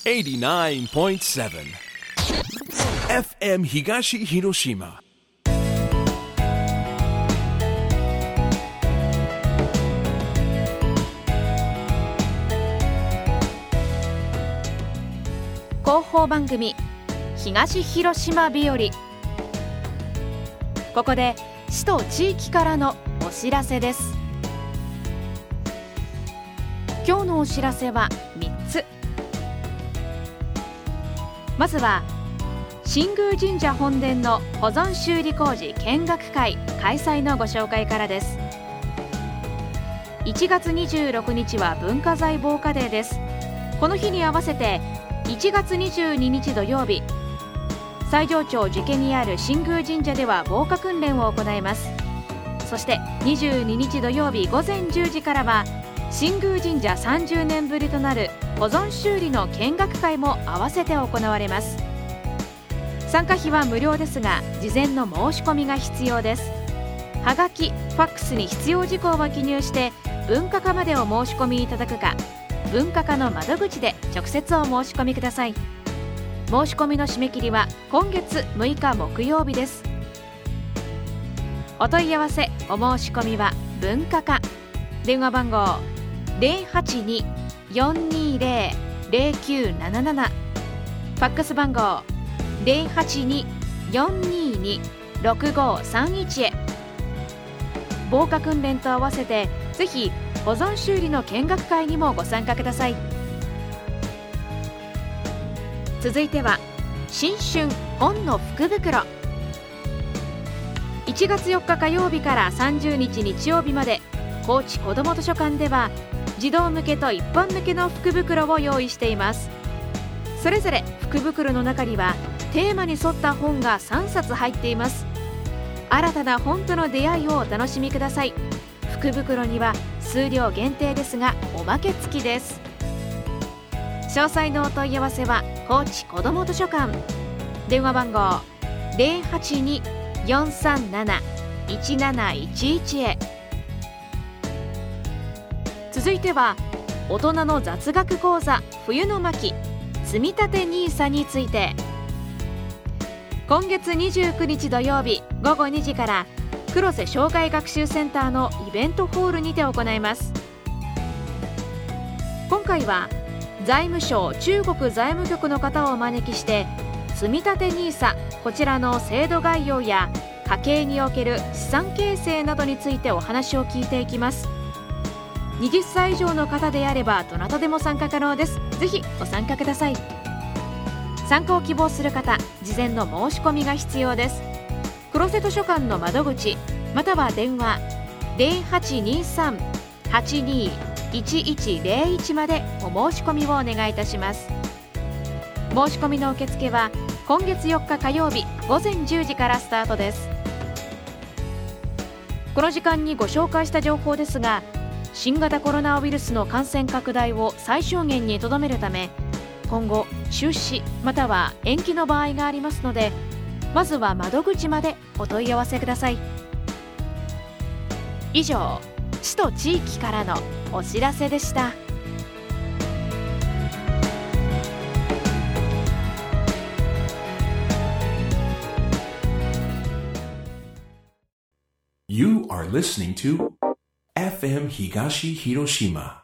89.7 FM 東広島。 広報番組東広島日和。ここで市と地域からのお知らせです。今日のお知らせは3つ。まずは新宮神社本殿の保存修理工事見学会開催のご紹介からです。1月26日は文化財防火デーです。この日に合わせて1月22日土曜日、西条町寺家にある新宮神社では防火訓練を行います。そして22日土曜日午前10時からは新宮神社30年ぶりとなる保存修理の見学会も合わせて行われます。参加費は無料ですが、事前の申し込みが必要です。はがき、ファックスに必要事項を記入して文化課までお申し込みいただくか、文化課の窓口で直接お申し込みください。申し込みの締め切りは今月6日木曜日です。お問い合わせお申し込みは文化課、電話番号 082-420-0977、ファックス番号 082-422-6531 へ。防火訓練と合わせてぜひ保存修理の見学会にもご参加ください。続いては新春本の福袋。1月4日火曜日から30日日曜日まで、高知こども図書館では児童向けと一般向けの福袋を用意しています。それぞれ福袋の中にはテーマに沿った本が3冊入っています。新たな本との出会いをお楽しみください。福袋には数量限定ですがおまけ付きです。詳細のお問い合わせは高知こども図書館、電話番号 082-437-1711 へ。続いては大人の雑学講座冬の巻積み立て NISA について。今月29日土曜日午後2時から黒瀬障害学習センターのイベントホールにて行います。今回は財務省中国財務局の方をお招きして、積み立て NISA、 こちらの制度概要や家計における資産形成などについてお話を聞いていきます。20歳以上の方であればどなたでも参加可能です。ぜひご参加ください。参加を希望する方、事前の申し込みが必要です。黒瀬図書館の窓口または電話 0823-821101 までお申し込みをお願いいたします。申し込みの受付は今月4日火曜日午前10時からスタートです。この時間にご紹介した情報ですが、新型コロナウイルスの感染拡大を最小限にとどめるため、今後中止または延期の場合がありますので、まずは窓口までお問い合わせください。以上、市と地域からのお知らせでした。 You are listening to FM 東広島